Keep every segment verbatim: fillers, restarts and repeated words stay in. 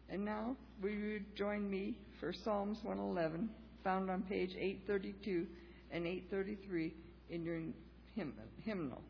And now, will you join me for Psalms one eleven, found on page eight thirty-two and eight thirty-three in your hymn, hymnal.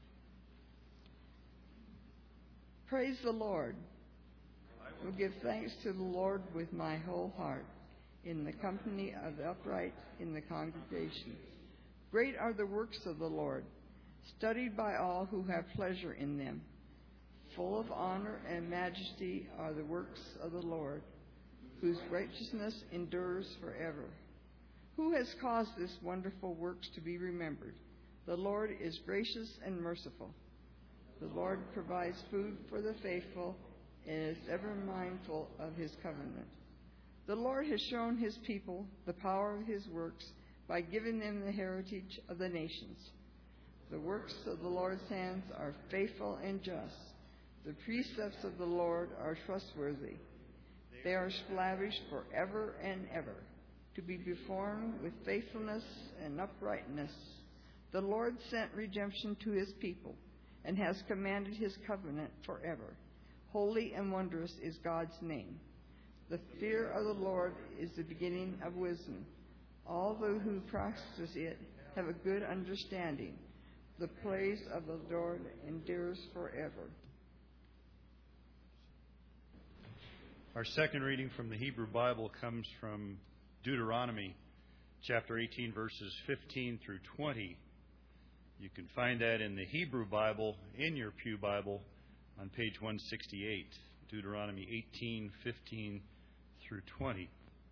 Praise the Lord. I will give thanks to the Lord with my whole heart, in the company of the upright in the congregation. Great are the works of the Lord, studied by all who have pleasure in them. Full of honor and majesty are the works of the Lord, whose righteousness endures forever. Who has caused this wonderful works to be remembered? The Lord is gracious and merciful. The Lord provides food for the faithful and is ever mindful of his covenant. The Lord has shown his people the power of his works by giving them the heritage of the nations. The works of the Lord's hands are faithful and just. The precepts of the Lord are trustworthy. They are established forever and ever, to be performed with faithfulness and uprightness. The Lord sent redemption to his people and has commanded his covenant forever. Holy and wondrous is God's name. The fear of the Lord is the beginning of wisdom. All those who practice it have a good understanding. The praise of the Lord endures forever. Our second reading from the Hebrew Bible comes from Deuteronomy chapter eighteen, verses fifteen through twenty. You can find that in the Hebrew Bible, in your Pew Bible, on page one sixty-eight. Deuteronomy eighteen, fifteen through twenty.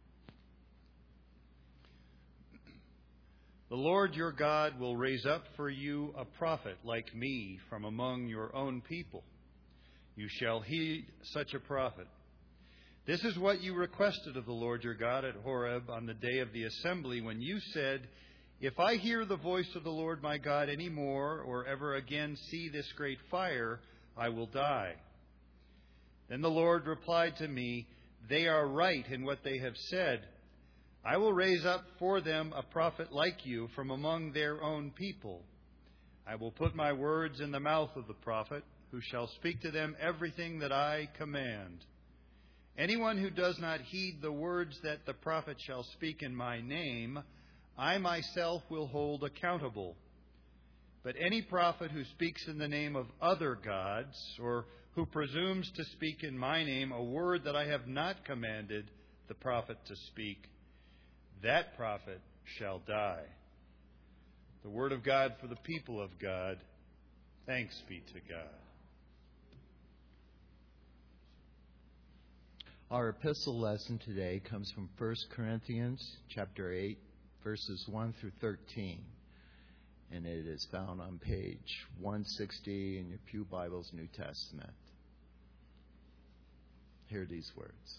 The Lord your God will raise up for you a prophet like me from among your own people. You shall heed such a prophet. This is what you requested of the Lord your God at Horeb on the day of the assembly, when you said, if I hear the voice of the Lord my God any more, or ever again see this great fire, I will die. Then the Lord replied to me, they are right in what they have said. I will raise up for them a prophet like you from among their own people. I will put my words in the mouth of the prophet, who shall speak to them everything that I command. Anyone who does not heed the words that the prophet shall speak in my name, I myself will hold accountable. But any prophet who speaks in the name of other gods, or who presumes to speak in my name a word that I have not commanded the prophet to speak, that prophet shall die. The word of God for the people of God. Thanks be to God. Our epistle lesson today comes from First Corinthians chapter eight, verses one through thirteen. And it is found on page one sixty in your Pew Bible's New Testament. Hear these words.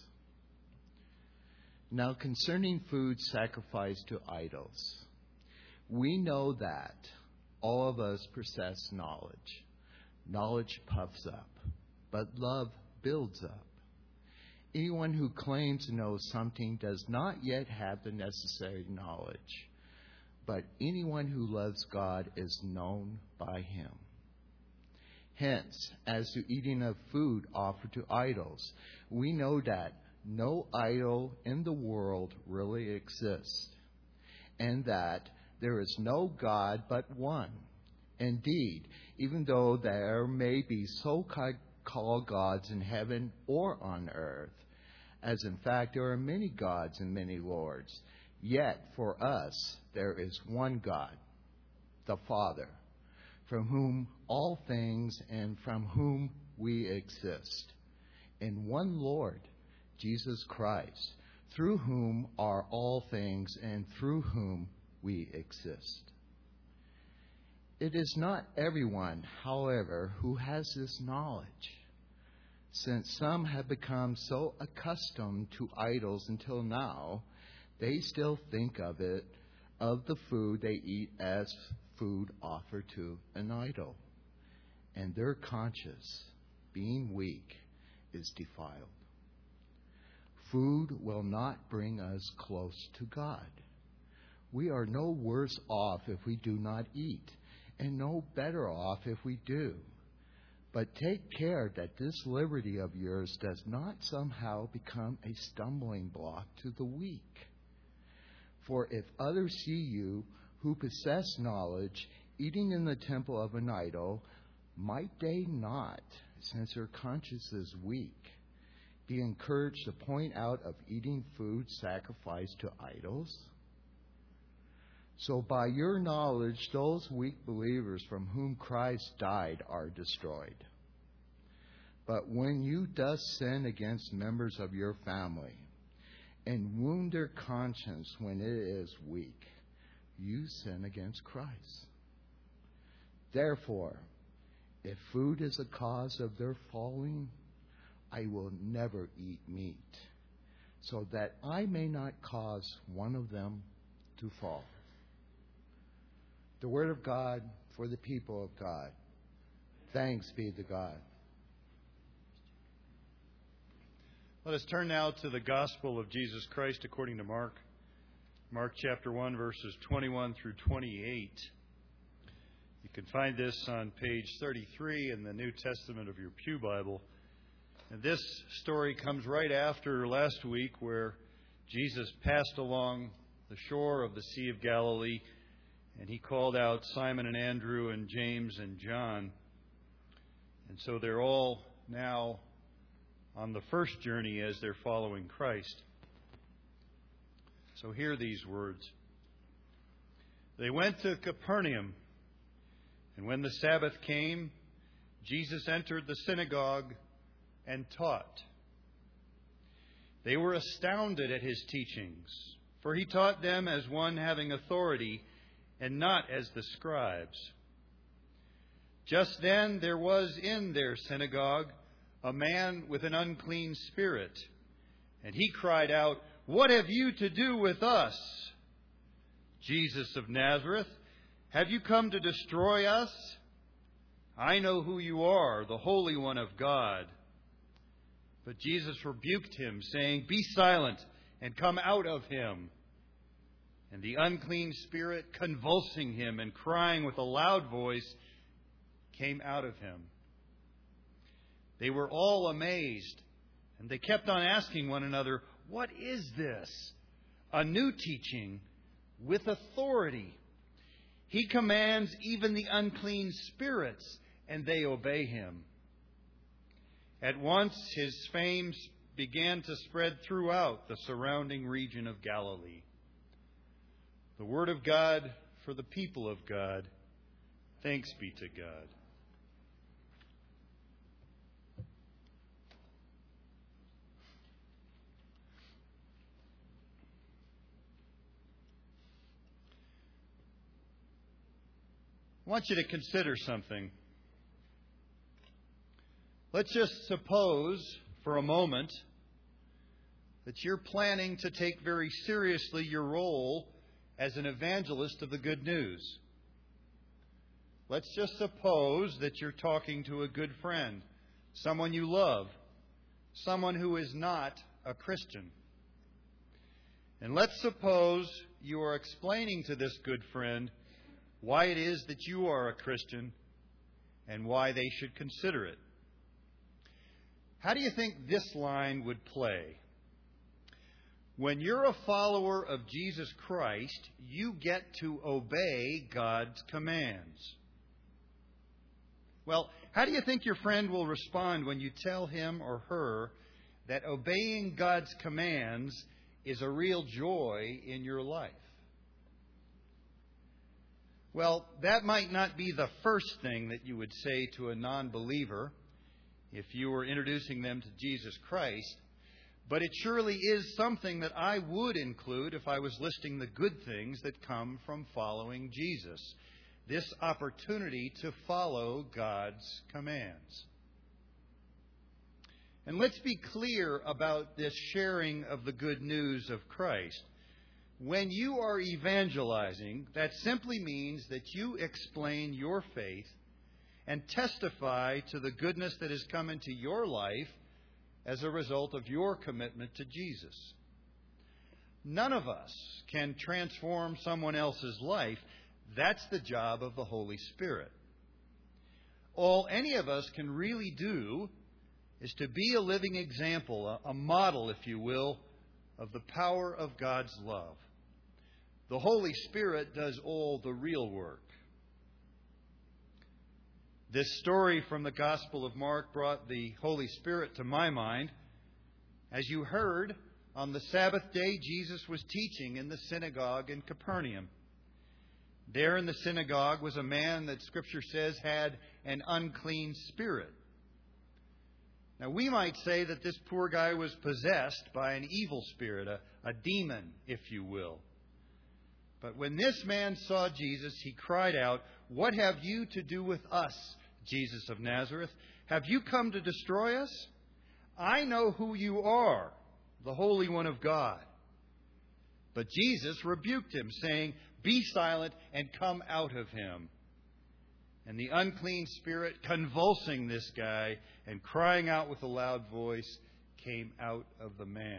Now concerning food sacrificed to idols, we know that all of us possess knowledge. Knowledge puffs up, but love builds up. Anyone who claims to know something does not yet have the necessary knowledge, but anyone who loves God is known by him. Hence, as to eating of food offered to idols, we know that no idol in the world really exists, and that there is no God but one. Indeed, even though there may be so-called gods in heaven or on earth, as in fact there are many gods and many lords, yet for us there is one God, the Father, from whom all things and from whom we exist, and one Lord, Jesus Christ, through whom are all things and through whom we exist. It is not everyone, however, who has this knowledge, since some have become so accustomed to idols until now, they still think of it, of the food they eat, as food offered to an idol, and their conscience, being weak, is defiled. Food will not bring us close to God. We are no worse off if we do not eat, and no better off if we do. But take care that this liberty of yours does not somehow become a stumbling block to the weak. For if others see you who possess knowledge eating in the temple of an idol, might they not, since their conscience is weak, be encouraged to point out of eating food sacrificed to idols? So by your knowledge, those weak believers from whom Christ died are destroyed. But when you thus sin against members of your family and wound their conscience when it is weak, you sin against Christ. Therefore, if food is a cause of their falling, I will never eat meat, so that I may not cause one of them to fall. The word of God for the people of God. Thanks be to God. Let us turn now to the gospel of Jesus Christ according to Mark. Mark chapter one, verses twenty-one through twenty-eight. You can find this on page thirty-three in the New Testament of your Pew Bible. And this story comes right after last week, where Jesus passed along the shore of the Sea of Galilee, and he called out Simon and Andrew and James and John. And so they're all now on the first journey as they're following Christ. So hear these words. They went to Capernaum, and when the Sabbath came, Jesus entered the synagogue and taught. They were astounded at his teachings, for he taught them as one having authority and not as the scribes. Just then there was in their synagogue a man with an unclean spirit, and he cried out, "What have you to do with us, Jesus of Nazareth? Have you come to destroy us? I know who you are, the Holy One of God." But Jesus rebuked him, saying, "Be silent and come out of him." And the unclean spirit, convulsing him and crying with a loud voice, came out of him. They were all amazed, and they kept on asking one another, "What is this? A new teaching with authority. He commands even the unclean spirits, and they obey him." At once his fame began to spread throughout the surrounding region of Galilee. The word of God for the people of God. Thanks be to God. I want you to consider something. Let's just suppose for a moment that you're planning to take very seriously your role as an evangelist of the good news. Let's just suppose that you're talking to a good friend, someone you love, someone who is not a Christian. And let's suppose you are explaining to this good friend why it is that you are a Christian and why they should consider it. How do you think this line would play? When you're a follower of Jesus Christ, you get to obey God's commands. Well, how do you think your friend will respond when you tell him or her that obeying God's commands is a real joy in your life? Well, that might not be the first thing that you would say to a non-believer if you were introducing them to Jesus Christ, but it surely is something that I would include if I was listing the good things that come from following Jesus. This opportunity to follow God's commands. And let's be clear about this sharing of the good news of Christ. When you are evangelizing, that simply means that you explain your faith and testify to the goodness that has come into your life as a result of your commitment to Jesus. None of us can transform someone else's life. That's the job of the Holy Spirit. all any of us can really do is to be a living example, a, a model, if you will, of the power of God's love. The Holy Spirit does all the real work. This story from the Gospel of Mark brought the Holy Spirit to my mind. As you heard, on the Sabbath day, Jesus was teaching in the synagogue in Capernaum. There in the synagogue was a man that Scripture says had an unclean spirit. Now, we might say that this poor guy was possessed by an evil spirit, a, a demon, if you will. But when this man saw Jesus, he cried out, "What have you to do with us, Jesus of Nazareth? Have you come to destroy us? I know who you are, the Holy One of God." But Jesus rebuked him, saying, "Be silent and come out of him." And the unclean spirit, convulsing this guy and crying out with a loud voice, came out of the man.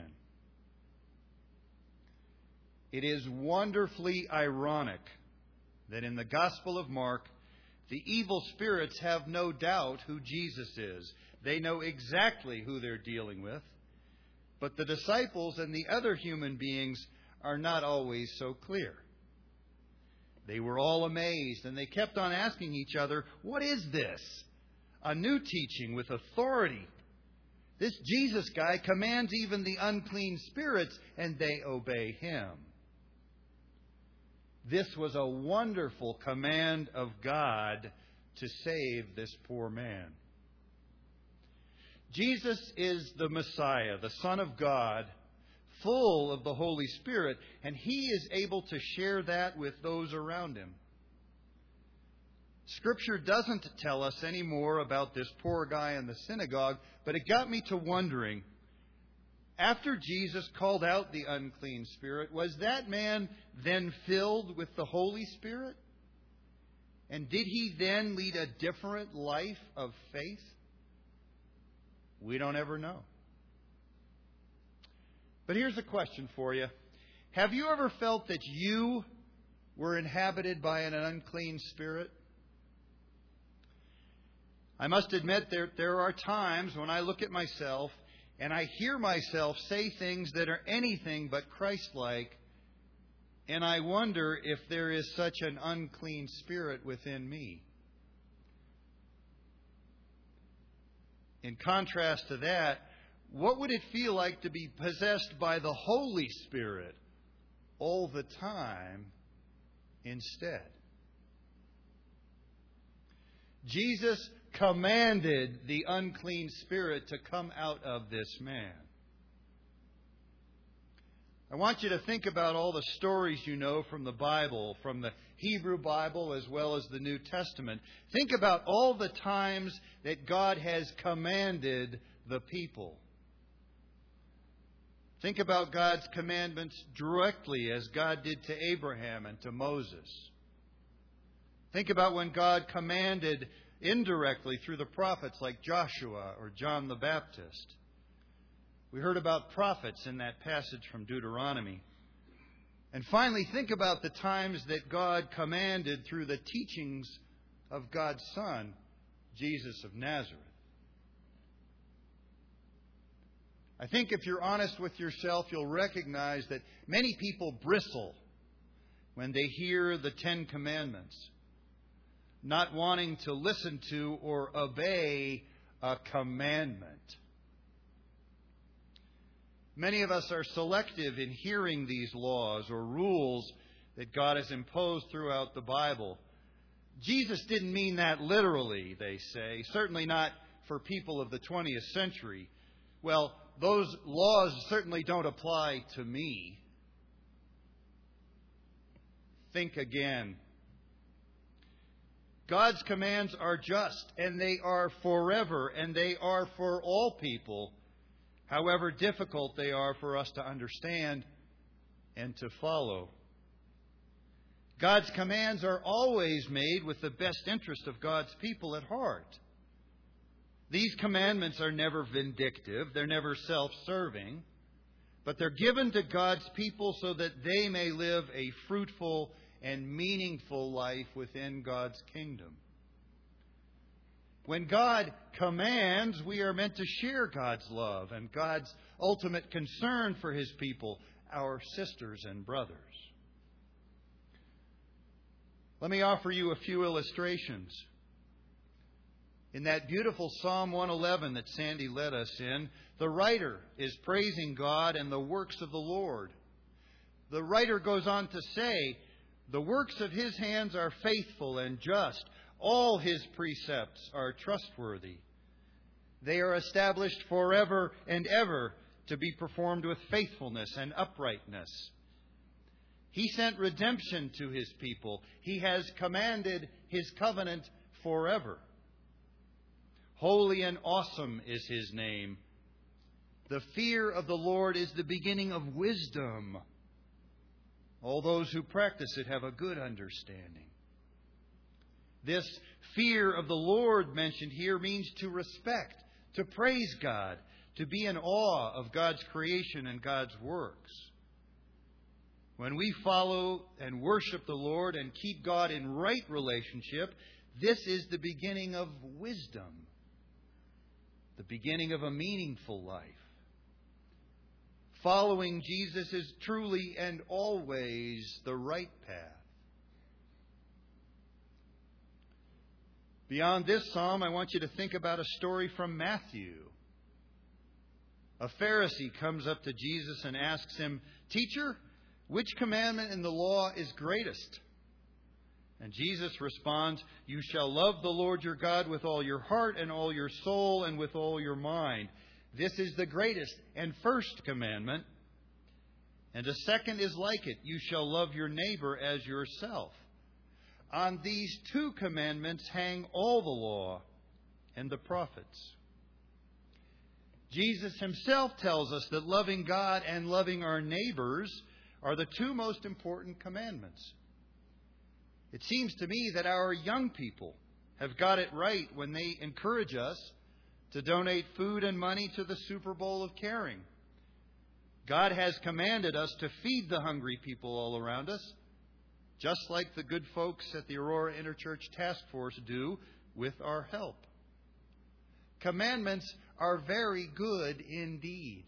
It is wonderfully ironic that in the Gospel of Mark, the evil spirits have no doubt who Jesus is. They know exactly who they're dealing with. But the disciples and the other human beings are not always so clear. They were all amazed, and they kept on asking each other, "What is this? A new teaching with authority. This Jesus guy commands even the unclean spirits, and they obey him." This was a wonderful command of God to save this poor man. Jesus is the Messiah, the Son of God, full of the Holy Spirit, and He is able to share that with those around Him. Scripture doesn't tell us any more about this poor guy in the synagogue, but it got me to wondering, after Jesus called out the unclean spirit, was that man then filled with the Holy Spirit? And did he then lead a different life of faith? We don't ever know. But here's a question for you. Have you ever felt that you were inhabited by an unclean spirit? I must admit there, there are times when I look at myself and I hear myself say things that are anything but Christ-like, and I wonder if there is such an unclean spirit within me. In contrast to that, what would it feel like to be possessed by the Holy Spirit all the time instead? Jesus commanded the unclean spirit to come out of this man. I want you to think about all the stories you know from the Bible, from the Hebrew Bible as well as the New Testament. Think about all the times that God has commanded the people. Think about God's commandments directly as God did to Abraham and to Moses. Think about when God commanded indirectly through the prophets like Joshua or John the Baptist. We heard about prophets in that passage from Deuteronomy. And finally, think about the times that God commanded through the teachings of God's Son, Jesus of Nazareth. I think if you're honest with yourself, you'll recognize that many people bristle when they hear the Ten Commandments, not wanting to listen to or obey a commandment. Many of us are selective in hearing these laws or rules that God has imposed throughout the Bible. Jesus didn't mean that literally, they say. Certainly not for people of the twentieth century. Well, those laws certainly don't apply to me. Think again. God's commands are just, and they are forever, and they are for all people, however difficult they are for us to understand and to follow. God's commands are always made with the best interest of God's people at heart. These commandments are never vindictive, they're never self-serving, but they're given to God's people so that they may live a fruitful and meaningful life within God's kingdom. When God commands, we are meant to share God's love and God's ultimate concern for His people, our sisters and brothers. Let me offer you a few illustrations. In that beautiful Psalm one eleven that Sandy led us in, the writer is praising God and the works of the Lord. The writer goes on to say, the works of His hands are faithful and just. All His precepts are trustworthy. They are established forever and ever to be performed with faithfulness and uprightness. He sent redemption to His people. He has commanded His covenant forever. Holy and awesome is His name. The fear of the Lord is the beginning of wisdom. All those who practice it have a good understanding. This fear of the Lord mentioned here means to respect, to praise God, to be in awe of God's creation and God's works. When we follow and worship the Lord and keep God in right relationship, this is the beginning of wisdom, the beginning of a meaningful life. Following Jesus is truly and always the right path. Beyond this psalm, I want you to think about a story from Matthew. A Pharisee comes up to Jesus and asks Him, "Teacher, which commandment in the law is greatest?" And Jesus responds, "You shall love the Lord your God with all your heart and all your soul and with all your mind. This is the greatest and first commandment. And a second is like it. You shall love your neighbor as yourself. On these two commandments hang all the law and the prophets." Jesus Himself tells us that loving God and loving our neighbors are the two most important commandments. It seems to me that our young people have got it right when they encourage us to donate food and money to the Super Bowl of Caring. God has commanded us to feed the hungry people all around us, just like the good folks at the Aurora Interchurch Task Force do with our help. Commandments are very good indeed.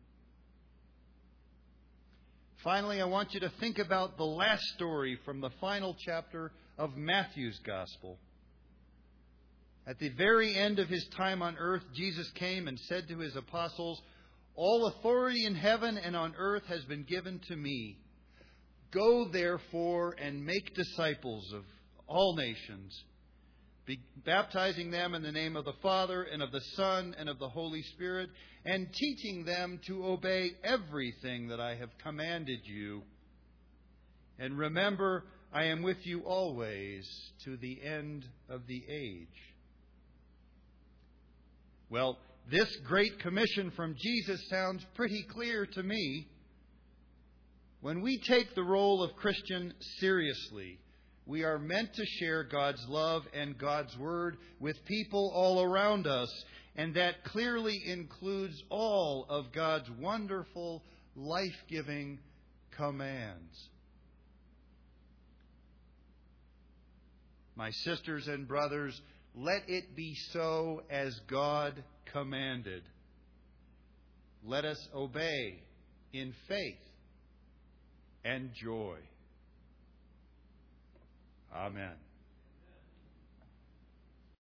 Finally, I want you to think about the last story from the final chapter of Matthew's Gospel. At the very end of His time on earth, Jesus came and said to His apostles, "All authority in heaven and on earth has been given to me. Go, therefore, and make disciples of all nations, be baptizing them in the name of the Father and of the Son and of the Holy Spirit, and teaching them to obey everything that I have commanded you. And remember, I am with you always to the end of the age." Well, this great commission from Jesus sounds pretty clear to me. When we take the role of Christian seriously, we are meant to share God's love and God's Word with people all around us, and that clearly includes all of God's wonderful, life-giving commands. My sisters and brothers, let it be so as God commanded. Let us obey in faith and joy. Amen.